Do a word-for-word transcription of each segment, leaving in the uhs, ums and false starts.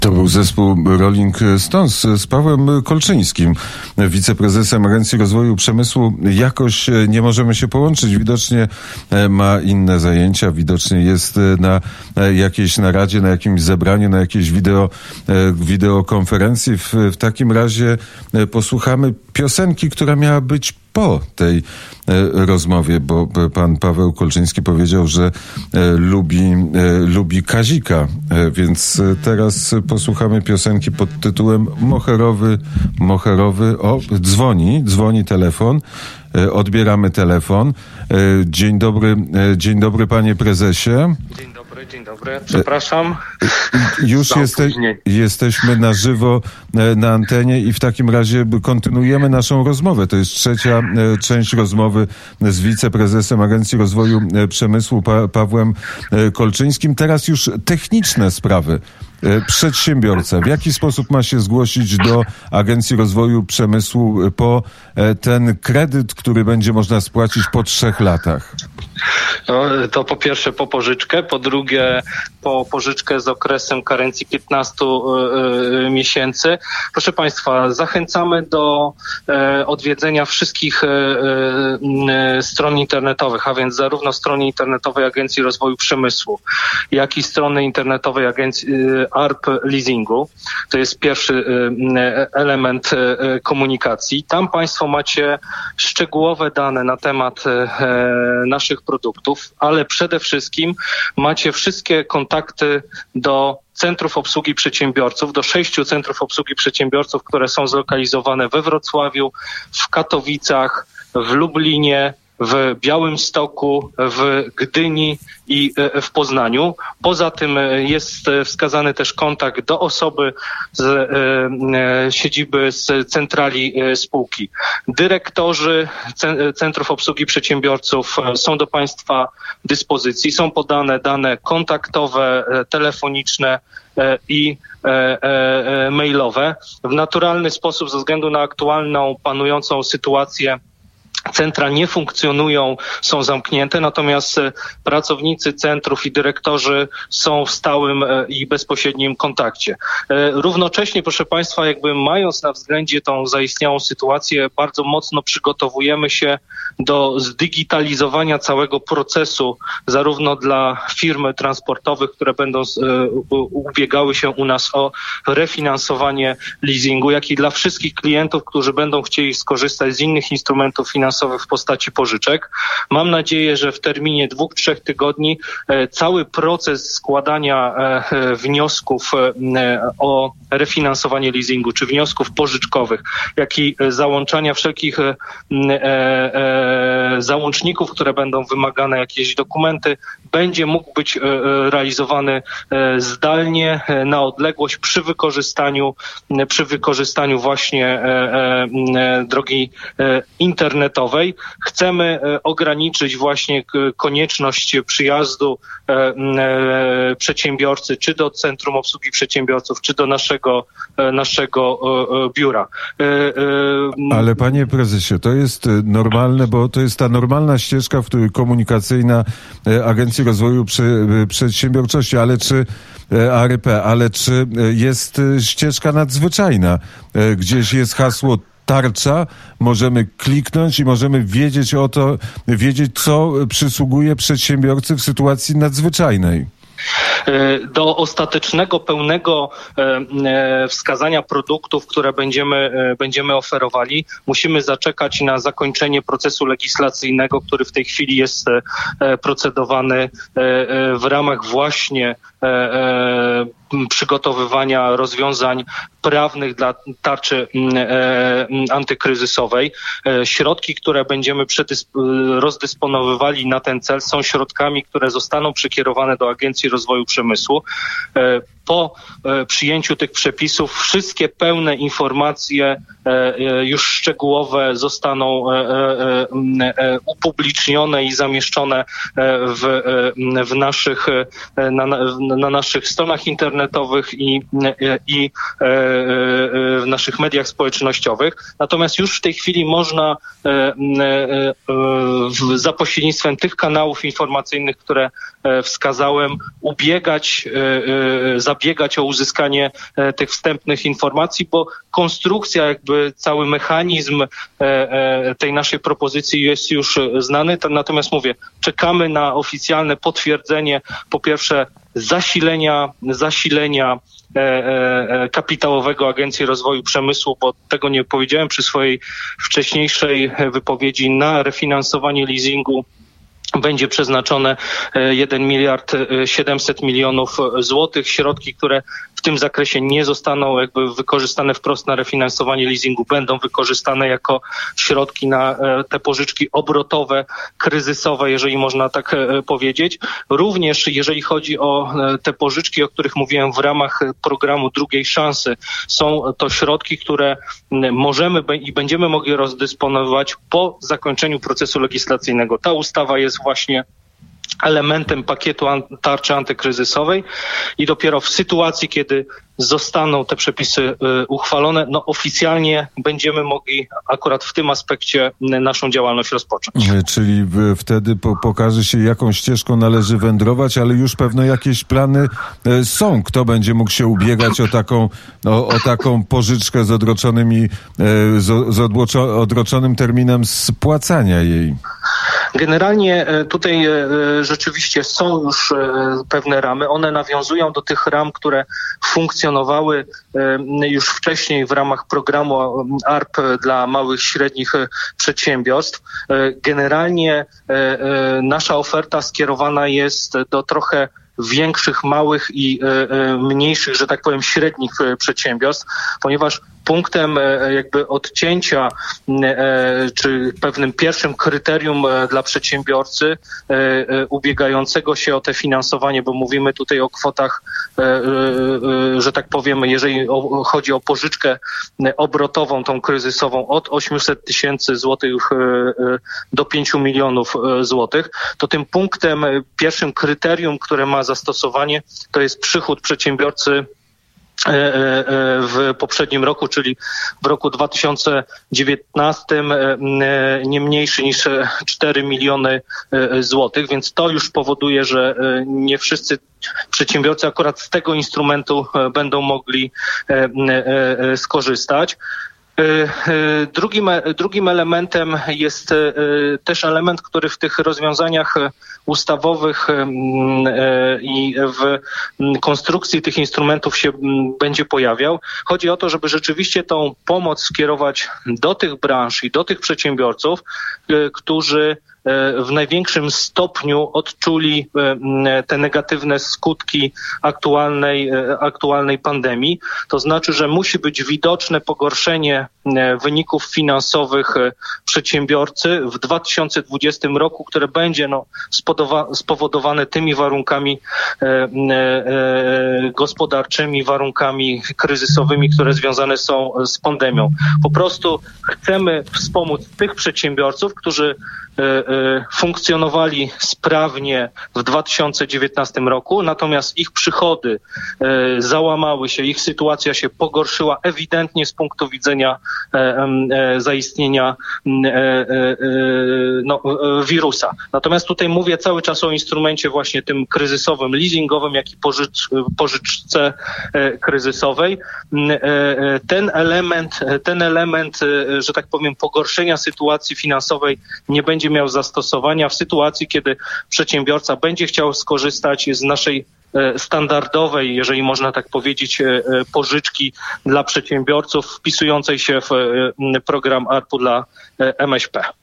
To był zespół Rolling Stones z Pawłem Kolczyńskim, wiceprezesem Agencji Rozwoju Przemysłu. Jakoś nie możemy się połączyć. Widocznie ma inne zajęcia, widocznie jest na jakiejś naradzie, na jakimś zebraniu, na jakiejś wideo, wideokonferencji. W, w takim razie posłuchamy piosenki, która miała być po tej rozmowie, bo pan Paweł Kolczyński powiedział, że lubi, lubi Kazika, więc teraz posłuchamy piosenki pod tytułem Moherowy, Moherowy. O, dzwoni, dzwoni telefon. Odbieramy telefon. Dzień dobry, dzień dobry panie prezesie. Dzień dobry, dzień dobry. Przepraszam. Już jeste, jesteśmy na żywo na antenie i w takim razie kontynuujemy naszą rozmowę. To jest trzecia część rozmowy z wiceprezesem Agencji Rozwoju Przemysłu pa- Pawłem Kolczyńskim. Teraz już techniczne sprawy. Przedsiębiorca, w jaki sposób ma się zgłosić do Agencji Rozwoju Przemysłu po ten kredyt, który będzie można spłacić po trzech latach? No, to po pierwsze po pożyczkę, po drugie po pożyczkę z okresem karencji piętnastu y, y, miesięcy. Proszę Państwa, zachęcamy do y, odwiedzenia wszystkich y, y, stron internetowych, a więc zarówno strony internetowej Agencji Rozwoju Przemysłu, jak i strony internetowej Agencji y, A R P Leasingu. To jest pierwszy y, element y, komunikacji. Tam Państwo macie szczegółowe dane na temat y, naszych produktów, ale przede wszystkim macie wszystkie kontakty do centrów obsługi przedsiębiorców, do sześciu centrów obsługi przedsiębiorców, które są zlokalizowane we Wrocławiu, w Katowicach, w Lublinie, w Białymstoku, w Gdyni i w Poznaniu. Poza tym jest wskazany też kontakt do osoby z e, siedziby z centrali spółki. Dyrektorzy centrów obsługi przedsiębiorców są do Państwa dyspozycji. Są podane dane kontaktowe, telefoniczne i e, e, mailowe. W naturalny sposób ze względu na aktualną, panującą sytuację centra nie funkcjonują, są zamknięte, natomiast pracownicy centrów i dyrektorzy są w stałym i bezpośrednim kontakcie. Równocześnie, proszę Państwa, jakby mając na względzie tą zaistniałą sytuację, bardzo mocno przygotowujemy się do zdigitalizowania całego procesu, zarówno dla firm transportowych, które będą ubiegały się u nas o refinansowanie leasingu, jak i dla wszystkich klientów, którzy będą chcieli skorzystać z innych instrumentów finansowych w postaci pożyczek. Mam nadzieję, że w terminie dwóch, trzech tygodni e, cały proces składania e, wniosków e, o refinansowanie leasingu, czy wniosków pożyczkowych, jak i załączania wszelkich e, e, załączników, które będą wymagane, jakieś dokumenty, będzie mógł być e, realizowany e, zdalnie, e, na odległość przy wykorzystaniu, e, przy wykorzystaniu właśnie e, e, drogi e, internetowej. Chcemy ograniczyć właśnie konieczność przyjazdu przedsiębiorcy czy do Centrum Obsługi Przedsiębiorców, czy do naszego, naszego biura. Ale panie prezesie, to jest normalne, bo to jest ta normalna ścieżka, w której komunikacyjna Agencji Rozwoju Przedsiębiorczości, ale czy A R P, ale czy jest ścieżka nadzwyczajna? Gdzieś jest hasło tarcza, możemy kliknąć i możemy wiedzieć o to, wiedzieć, co przysługuje przedsiębiorcy w sytuacji nadzwyczajnej. Do ostatecznego, pełnego wskazania produktów, które będziemy, będziemy oferowali, musimy zaczekać na zakończenie procesu legislacyjnego, który w tej chwili jest procedowany w ramach właśnie przygotowywania rozwiązań prawnych dla tarczy antykryzysowej. Środki, które będziemy rozdysponowywali na ten cel, są środkami, które zostaną przekierowane do Agencji Rozwoju Przemysłu. Po przyjęciu tych przepisów wszystkie pełne informacje już szczegółowe zostaną upublicznione i zamieszczone w, w naszych, na, na naszych stronach internetowych, internetowych i, i w naszych mediach społecznościowych. Natomiast już w tej chwili można za pośrednictwem tych kanałów informacyjnych, które wskazałem, ubiegać, zabiegać o uzyskanie tych wstępnych informacji, bo konstrukcja, jakby cały mechanizm tej naszej propozycji jest już znany. Natomiast mówię, czekamy na oficjalne potwierdzenie, po pierwsze zasilenia, zasilenia kapitałowego Agencji Rozwoju Przemysłu, bo tego nie powiedziałem przy swojej wcześniejszej wypowiedzi, na refinansowanie leasingu będzie przeznaczone jeden miliard siedemset milionów złotych. Środki, które w tym zakresie nie zostaną jakby wykorzystane wprost na refinansowanie leasingu, będą wykorzystane jako środki na te pożyczki obrotowe, kryzysowe, jeżeli można tak powiedzieć. Również jeżeli chodzi o te pożyczki, o których mówiłem w ramach programu Drugiej Szansy, są to środki, które możemy i będziemy mogli rozdysponować po zakończeniu procesu legislacyjnego. Ta ustawa jest właśnie elementem pakietu tarczy antykryzysowej i dopiero w sytuacji, kiedy zostaną te przepisy y, uchwalone, no oficjalnie będziemy mogli akurat w tym aspekcie naszą działalność rozpocząć. Czyli wtedy po, pokaże się, jaką ścieżką należy wędrować, ale już pewne jakieś plany y, są. Kto będzie mógł się ubiegać o taką, o, o taką pożyczkę z odroczonymi, y, z, z odłoczo, odroczonym terminem spłacania jej? Generalnie tutaj rzeczywiście są już pewne ramy. One nawiązują do tych ram, które funkcjonowały już wcześniej w ramach programu A R P dla małych i średnich przedsiębiorstw. Generalnie nasza oferta skierowana jest do trochę większych, małych i mniejszych, że tak powiem, średnich przedsiębiorstw, ponieważ punktem jakby odcięcia czy pewnym pierwszym kryterium dla przedsiębiorcy ubiegającego się o te finansowanie, bo mówimy tutaj o kwotach, że tak powiem, jeżeli chodzi o pożyczkę obrotową, tą kryzysową od osiemset tysięcy złotych do pięciu milionów złotych, to tym punktem, pierwszym kryterium, które ma zastosowanie, to jest przychód przedsiębiorcy w poprzednim roku, czyli w roku dwa tysiące dziewiętnastym nie mniejszy niż cztery miliony złotych, więc to już powoduje, że nie wszyscy przedsiębiorcy akurat z tego instrumentu będą mogli skorzystać. Drugim, drugim elementem jest też element, który w tych rozwiązaniach ustawowych i w konstrukcji tych instrumentów się będzie pojawiał. Chodzi o to, żeby rzeczywiście tą pomoc skierować do tych branż i do tych przedsiębiorców, którzy w największym stopniu odczuli te negatywne skutki aktualnej, aktualnej pandemii. To znaczy, że musi być widoczne pogorszenie wyników finansowych przedsiębiorcy w dwa tysiące dwudziestym roku, które będzie no, spowodowane tymi warunkami gospodarczymi, warunkami kryzysowymi, które związane są z pandemią. Po prostu chcemy wspomóc tych przedsiębiorców, którzy funkcjonowali sprawnie w dwa tysiące dziewiętnastym roku, natomiast ich przychody załamały się, ich sytuacja się pogorszyła ewidentnie z punktu widzenia zaistnienia no, wirusa. Natomiast tutaj mówię cały czas o instrumencie właśnie tym kryzysowym, leasingowym, jak i pożycz, pożyczce kryzysowej. Ten element, ten element, że tak powiem, pogorszenia sytuacji finansowej nie będzie miał zastosowania w sytuacji, kiedy przedsiębiorca będzie chciał skorzystać z naszej standardowej, jeżeli można tak powiedzieć, pożyczki dla przedsiębiorców wpisującej się w program A R P-u dla M S P.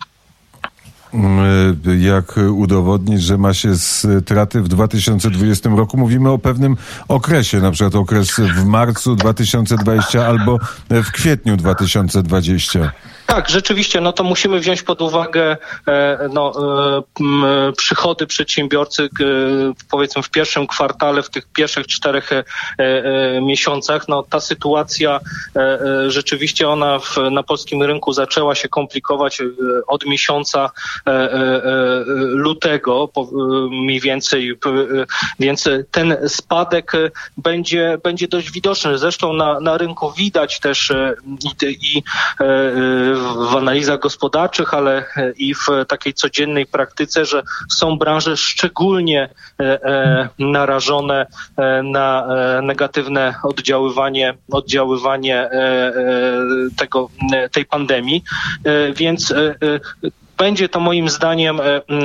Jak udowodnić, że ma się straty w dwa tysiące dwudziestym roku? Mówimy o pewnym okresie, na przykład okres w marcu dwa tysiące dwudziestym albo w kwietniu dwa tysiące dwudziestym. Tak, rzeczywiście, no to musimy wziąć pod uwagę no, przychody przedsiębiorcy powiedzmy w pierwszym kwartale, w tych pierwszych czterech miesiącach. No ta sytuacja rzeczywiście ona w, na polskim rynku zaczęła się komplikować od miesiąca lutego mniej więcej, więc ten spadek będzie, będzie dość widoczny. Zresztą na, na rynku widać też i, i w analizach gospodarczych, ale i w takiej codziennej praktyce, że są branże szczególnie narażone na negatywne oddziaływanie, oddziaływanie tego, tej pandemii, więc będzie to moim zdaniem e,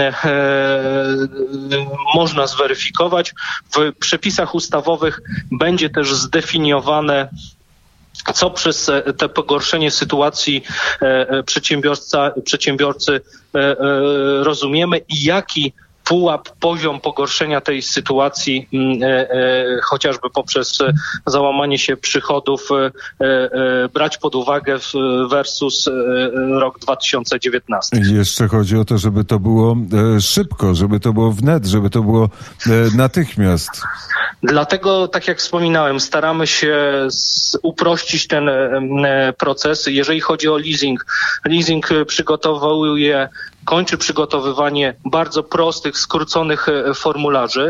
e, można zweryfikować. W przepisach ustawowych będzie też zdefiniowane, co przez te pogorszenie sytuacji przedsiębiorca, przedsiębiorcy rozumiemy i jaki pułap, poziom pogorszenia tej sytuacji, e, e, chociażby poprzez załamanie się przychodów, e, e, brać pod uwagę versus e, rok dwa tysiące dziewiętnasty. I jeszcze chodzi o to, żeby to było e, szybko, żeby to było wnet, żeby to było e, natychmiast. Dlatego, tak jak wspominałem, staramy się z, uprościć ten e, proces. Jeżeli chodzi o leasing, leasing przygotowuje kończy przygotowywanie bardzo prostych, skróconych formularzy,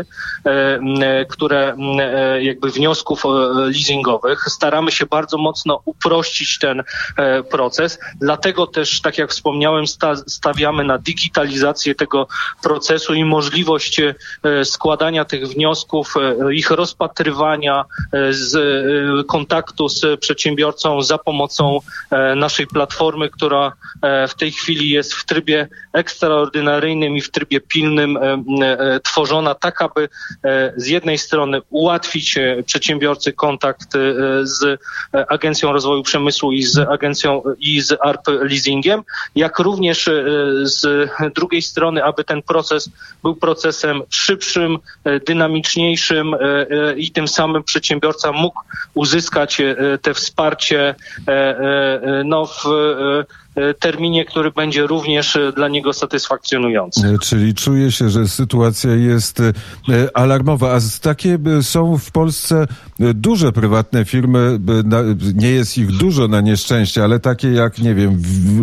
które jakby wniosków leasingowych. Staramy się bardzo mocno uprościć ten proces. Dlatego też, tak jak wspomniałem, stawiamy na digitalizację tego procesu i możliwość składania tych wniosków, ich rozpatrywania, z kontaktu z przedsiębiorcą za pomocą naszej platformy, która w tej chwili jest w trybie ekstraordynaryjnym i w trybie pilnym e, e, tworzona tak, aby e, z jednej strony ułatwić e, przedsiębiorcy kontakt e, z Agencją Rozwoju Przemysłu i z Agencją i z A R P Leasingiem, jak również e, z drugiej strony, aby ten proces był procesem szybszym, e, dynamiczniejszym e, e, i tym samym przedsiębiorca mógł uzyskać e, te wsparcie e, e, no w e, terminie, który będzie również dla niego satysfakcjonujący. Czyli czuje się, że sytuacja jest alarmowa, a takie są w Polsce duże prywatne firmy, nie jest ich dużo na nieszczęście, ale takie jak, nie wiem,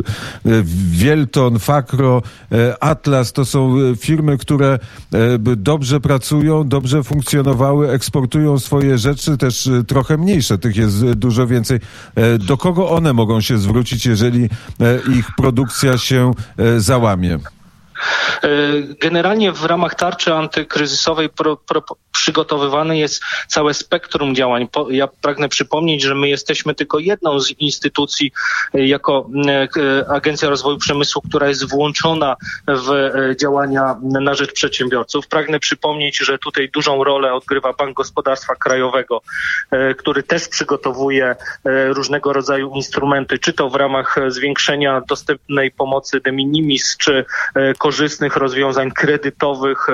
Wielton, Fakro, Atlas, to są firmy, które dobrze pracują, dobrze funkcjonowały, eksportują swoje rzeczy, też trochę mniejsze, tych jest dużo więcej. Do kogo one mogą się zwrócić, jeżeli ich produkcja się załamie? Generalnie w ramach tarczy antykryzysowej pro, pro, przygotowywane jest całe spektrum działań. Ja pragnę przypomnieć, że my jesteśmy tylko jedną z instytucji jako Agencja Rozwoju Przemysłu, która jest włączona w działania na rzecz przedsiębiorców. Pragnę przypomnieć, że tutaj dużą rolę odgrywa Bank Gospodarstwa Krajowego, który też przygotowuje różnego rodzaju instrumenty, czy to w ramach zwiększenia dostępnej pomocy de minimis, czy korzystnych rozwiązań kredytowych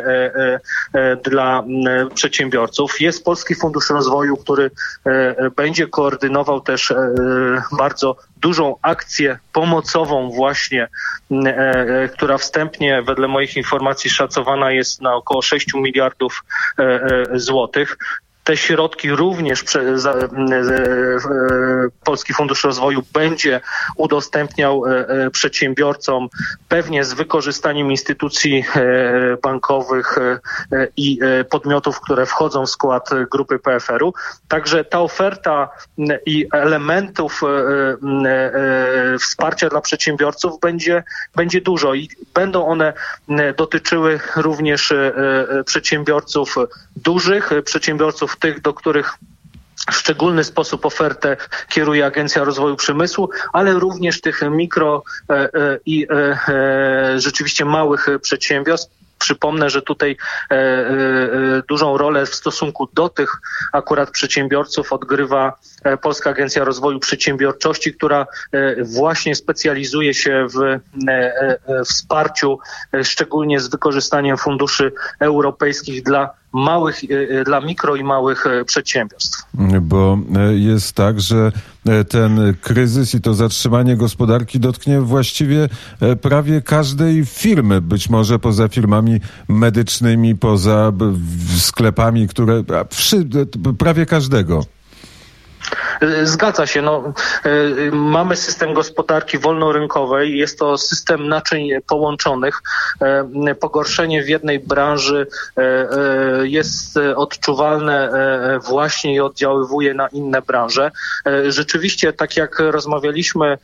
dla przedsiębiorców. Jest Polski Fundusz Rozwoju, który będzie koordynował też bardzo dużą akcję pomocową właśnie, która wstępnie wedle moich informacji szacowana jest na około sześć miliardów złotych. Te środki również prze, za, e, e, Polski Fundusz Rozwoju będzie udostępniał e, przedsiębiorcom, pewnie z wykorzystaniem instytucji e, bankowych e, i e, podmiotów, które wchodzą w skład grupy P F R-u. Także ta oferta i elementów e, e, wsparcia dla przedsiębiorców będzie, będzie dużo i będą one dotyczyły również e, przedsiębiorców dużych, przedsiębiorców tych, do których w szczególny sposób ofertę kieruje Agencja Rozwoju Przemysłu, ale również tych mikro i rzeczywiście małych przedsiębiorstw. Przypomnę, że tutaj e, e, dużą rolę w stosunku do tych akurat przedsiębiorców odgrywa e, Polska Agencja Rozwoju Przedsiębiorczości, która e, właśnie specjalizuje się w e, e, wsparciu, e, szczególnie z wykorzystaniem funduszy europejskich dla małych, dla mikro i małych przedsiębiorstw. Bo jest tak, że ten kryzys i to zatrzymanie gospodarki dotknie właściwie prawie każdej firmy, być może poza firmami medycznymi, poza sklepami, które prawie każdego. Zgadza się. No, mamy system gospodarki wolnorynkowej. Jest to system naczyń połączonych. Pogorszenie w jednej branży jest odczuwalne właśnie i oddziaływuje na inne branże. Rzeczywiście, tak jak rozmawialiśmy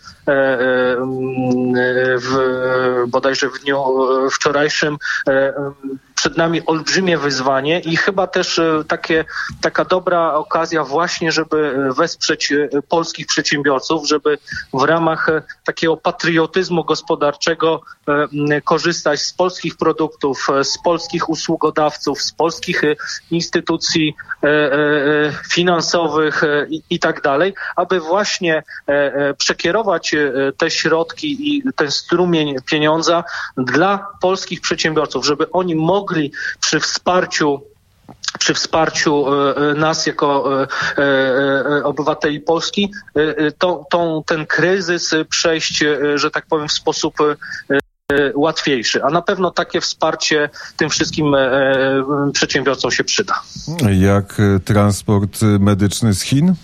w, bodajże w dniu wczorajszym, przed nami olbrzymie wyzwanie i chyba też takie, taka dobra okazja właśnie, żeby wesprzeć polskich przedsiębiorców, żeby w ramach takiego patriotyzmu gospodarczego korzystać z polskich produktów, z polskich usługodawców, z polskich instytucji finansowych i, i tak dalej, aby właśnie przekierować te środki i ten strumień pieniądza dla polskich przedsiębiorców, żeby oni mogli przy wsparciu przy wsparciu nas jako obywateli Polski tą, tą, ten kryzys przejść, że tak powiem, w sposób łatwiejszy. A na pewno takie wsparcie tym wszystkim przedsiębiorcom się przyda. Jak transport medyczny z Chin?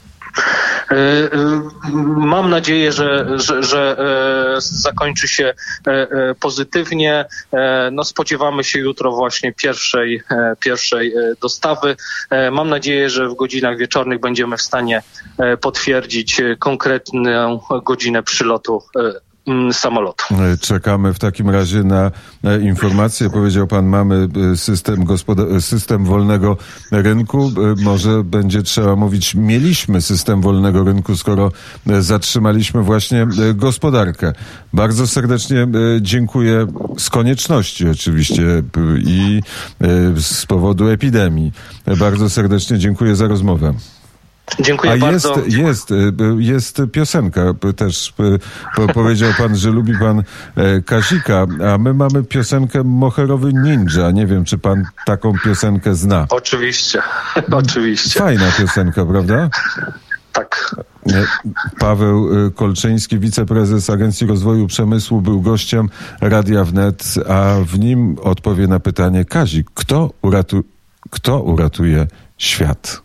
Mam nadzieję, że, że, że zakończy się pozytywnie. No, spodziewamy się jutro właśnie pierwszej, pierwszej dostawy. Mam nadzieję, że w godzinach wieczornych będziemy w stanie potwierdzić konkretną godzinę przylotu samolotu. Czekamy w takim razie na informacje. Powiedział pan, mamy system, gospodar- system wolnego rynku. Może będzie trzeba mówić, mieliśmy system wolnego rynku, skoro zatrzymaliśmy właśnie gospodarkę. Bardzo serdecznie dziękuję, z konieczności oczywiście i z powodu epidemii. Bardzo serdecznie dziękuję za rozmowę. Dziękuję A bardzo. Jest, jest, jest piosenka też. Powiedział pan, że lubi pan Kazika, a my mamy piosenkę Moherowy Ninja. Nie wiem, czy pan taką piosenkę zna. Oczywiście, oczywiście. Fajna piosenka, prawda? Tak. Paweł Kolczyński, wiceprezes Agencji Rozwoju Przemysłu, był gościem Radia Wnet, a w nim odpowie na pytanie Kazik, kto uratu- kto uratuje świat?